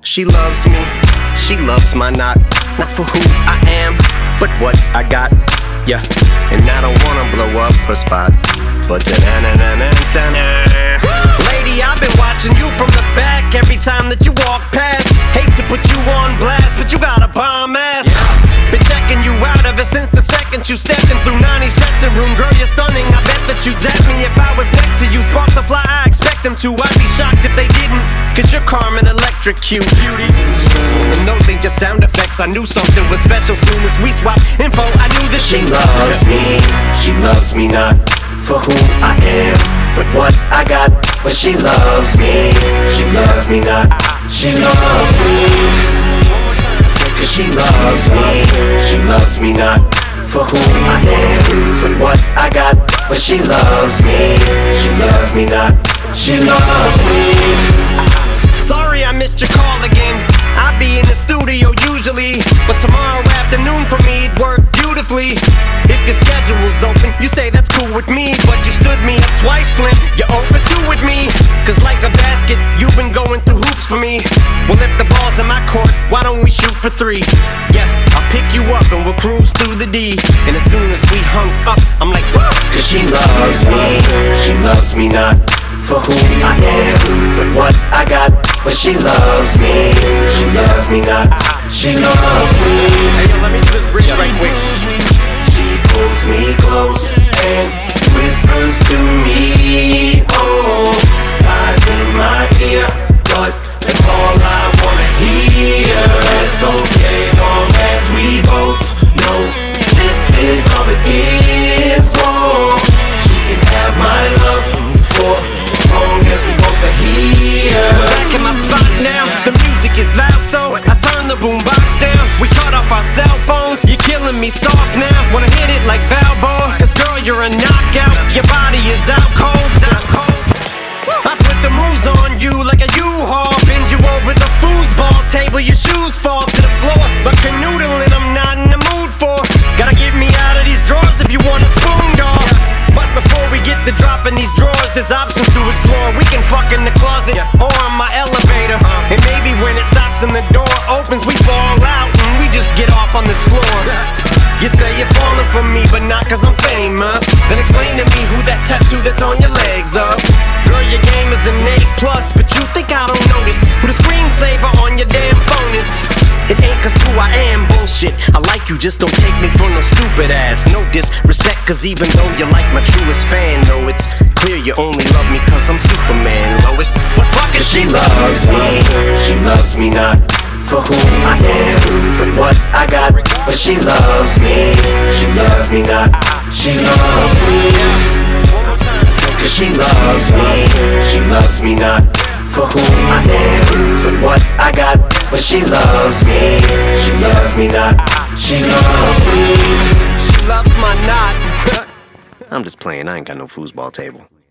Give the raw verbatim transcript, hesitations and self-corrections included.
She loves me, she loves my knot. Not for who I am, but what I got. Yeah, and I don't wanna blow up her spot, but da-na-na-na-na-na. Lady, I've been watching you from the back every time that you walk past. Hate to put you on blast, but you got a bomb ass. Been checking you out ever since the second you stepped in through Nani's dressing room. Girl, you're stunning, I bet that you'd dap me if I was next to you. Sparks will fly, I expect them to. I'd be shocked if they didn't, cause you're calm and electrocute, beauty. And those ain't just sound effects, I knew something was special soon as we swapped info. I knew that she, she loves me, she loves me not for who I am, but what I got. But she loves me, she loves me not, she loves me. Cause she loves me, she loves me not for who I am, but what I got. But she loves me, she loves me not, she loves me. Sorry I missed your call again, I'd be in the studio usually, but tomorrow afternoon for me it'd work beautifully. If your schedule's open, you say that's cool with me, but you stood me up twice, Slim, you're over two with me. Cause like a basket, you've been going through hoops for me. Well, if the ball's in my court, why don't we shoot for three? Yeah, I'll pick you up and we'll cruise through the D. And as soon as we hung up, I'm like, whoa. Cause she loves me, she loves me not for who I am, but what I got. But she loves me, she loves me not, she loves me. Hey, yo, let me do this bridge right quick. She pulls me close and whispers to me, oh, lies in my ear, but that's all I wanna hear. It's okay long as we both know this is all it is. Whoa, she can have my love for as long as we both are here. Back in my spot now, the music is loud, so I turn the boombox down. We cut off our cell phones, you're killing me soft now. Wanna hit it like Balboa, cause girl you're a knockout. Your body is out cold, out cold. I put the moves on you like a U-Haul, bend you over the foosball table, your shoes fall to the floor. But canoodling I'm not in the mood for. Gotta get me out of these drawers if you want a spoon, dog. But before we get to dropping these drawers, there's options to explore. We can fuck in the closet or on my elevator, and maybe when it stops and the door opens, we fall out and we just get off on this floor. You say you're falling for me, but not cause I'm famous. Then explain to me who that tattoo that's on your legs of. Girl, your game is an A plus, but you think I don't notice who the screensaver on your damn phone is. It ain't cause who I am, bullshit. I like you, just don't take me for no stupid ass. No disrespect, cause even though you're like my truest fan, no, it's clear you only love me cause I'm Superman, Lois. But fuck it, she loves me, she loves me not for who I am, but what I got. But she loves me, she loves me not, she loves me. Cause she loves me, she loves me not for who I am, but what I got. But she loves me, she loves me not, she loves me. She loves my knot. I'm just playing, I ain't got no foosball table.